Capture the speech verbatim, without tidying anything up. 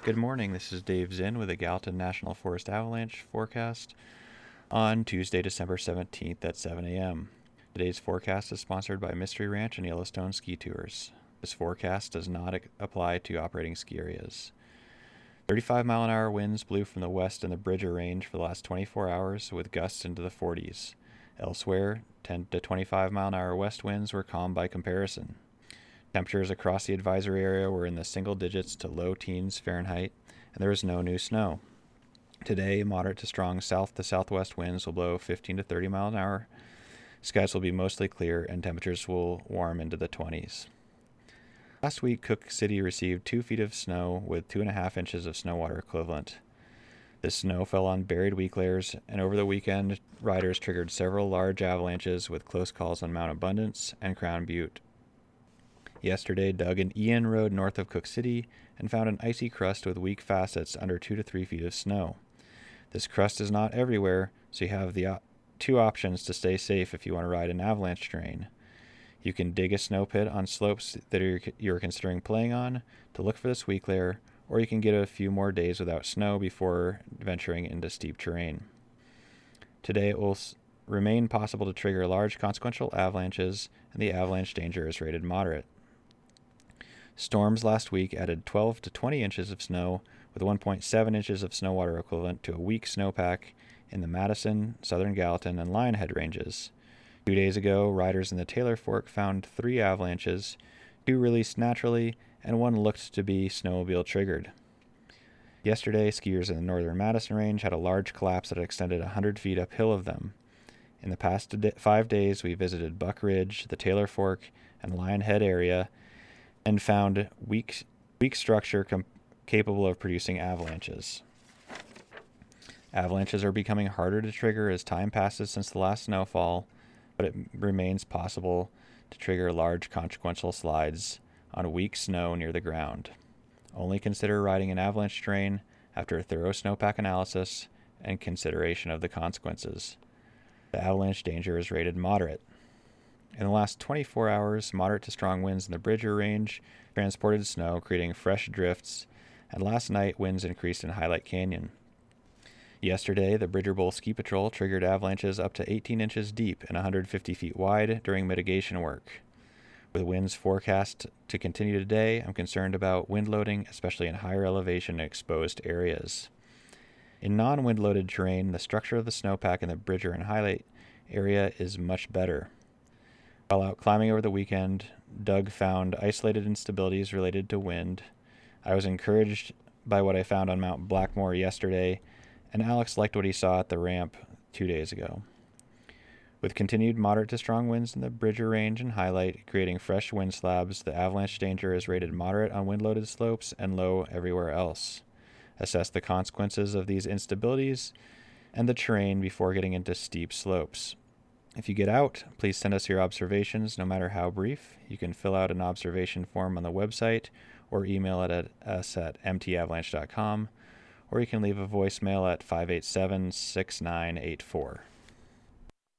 Good morning, this is Dave Zinn with the Gallatin National Forest Avalanche forecast on Tuesday, December seventeenth at seven a.m. Today's forecast is sponsored by Mystery Ranch and Yellowstone Ski Tours. This forecast does not apply to operating ski areas. thirty-five mile an hour winds blew from the west in the Bridger Range for the last twenty-four hours with gusts into the forties. Elsewhere, ten to twenty-five mile an hour west winds were calm by comparison. Temperatures across the advisory area were in the single digits to low teens Fahrenheit, and there was no new snow. Today, moderate to strong south to southwest winds will blow fifteen to thirty miles an hour. Skies will be mostly clear, and temperatures will warm into the twenties. Last week, Cook City received two feet of snow with two and a half inches of snow water equivalent. This snow fell on buried weak layers, and over the weekend, riders triggered several large avalanches with close calls on Mount Abundance and Crown Butte. Yesterday, Doug and Ian rode north of Cook City and found an icy crust with weak facets under two to three feet of snow. This crust is not everywhere, so you have the op- two options to stay safe if you want to ride in avalanche terrain. You can dig a snow pit on slopes that you're, you're considering playing on to look for this weak layer, or you can get a few more days without snow before venturing into steep terrain. Today, it will s- remain possible to trigger large consequential avalanches, and the avalanche danger is rated moderate. Storms last week added twelve to twenty inches of snow, with one point seven inches of snow water equivalent to a weak snowpack in the Madison, Southern Gallatin, and Lionhead ranges. Two days ago, riders in the Taylor Fork found three avalanches, two released naturally, and one looked to be snowmobile triggered. Yesterday, skiers in the northern Madison range had a large collapse that extended one hundred feet uphill of them. In the past five days, we visited Buck Ridge, the Taylor Fork, and Lionhead area, and found weak, weak structure com- capable of producing avalanches. Avalanches are becoming harder to trigger as time passes since the last snowfall, but it remains possible to trigger large consequential slides on weak snow near the ground. Only consider riding in avalanche terrain after a thorough snowpack analysis and consideration of the consequences. The avalanche danger is rated moderate. In the last twenty-four hours, moderate to strong winds in the Bridger Range transported snow, creating fresh drifts, and last night winds increased in Highlight Canyon. Yesterday, the Bridger Bowl Ski Patrol triggered avalanches up to eighteen inches deep and one hundred fifty feet wide during mitigation work. With winds forecast to continue today, I'm concerned about wind loading, especially in higher elevation exposed areas. In non-wind loaded terrain, the structure of the snowpack in the Bridger and Highlight area is much better. While out climbing over the weekend, Doug found isolated instabilities related to wind. I was encouraged by what I found on Mount Blackmore yesterday, and Alex liked what he saw at the ramp two days ago. With continued moderate to strong winds in the Bridger Range and Highlight, creating fresh wind slabs, the avalanche danger is rated moderate on wind-loaded slopes and low everywhere else. Assess the consequences of these instabilities and the terrain before getting into steep slopes. If you get out, please send us your observations, no matter how brief. You can fill out an observation form on the website or email it at us at m t avalanche dot com, or you can leave a voicemail at five eight seven, six nine eight four.